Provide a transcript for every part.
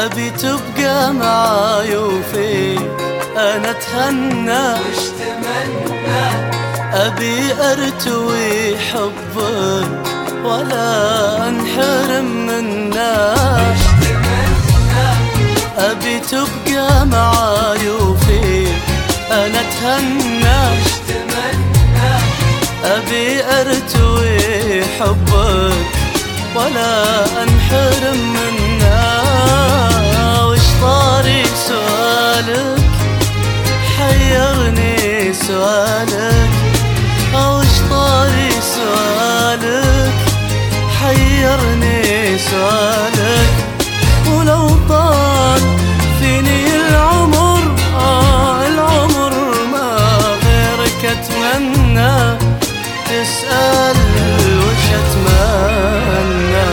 أبي تبقى معاي وفيك أنا أتهنى وش تمنى؟ أبي أرتوي حبك ولا أنحرم منك. وش تمنى؟ أبي تبقى معاي وفيك أنا أتهنى. وش تمنى؟ أبي أرتوي حبك ولا أنحرم منك. وش طاري سؤالك حيرني سؤالك، وش طاري سؤالك حيرني سؤالك. ولو طال فيني العمر العمر ما غيرك أتمنى تسأل وش أتمنى.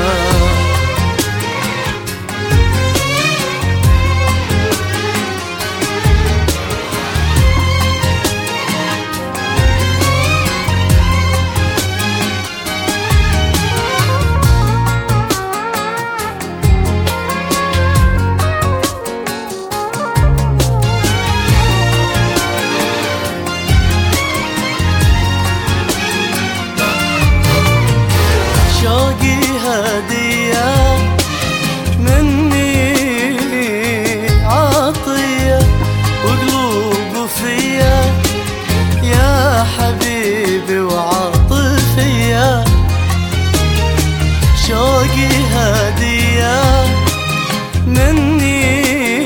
شوقي هدية مني عطية وقلوب فيا يا حبيبي وعاطفية. شوقي هدية مني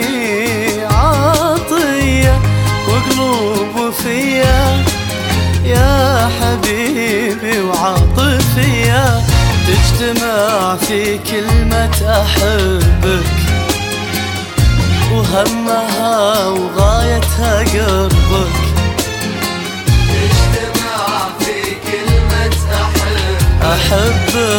عطية وقلوب فيا يا حبيبي وعاطفية. تجتمع في كلمة أحبك وهمها وغايتها قربك. تجتمع في كلمة أحبك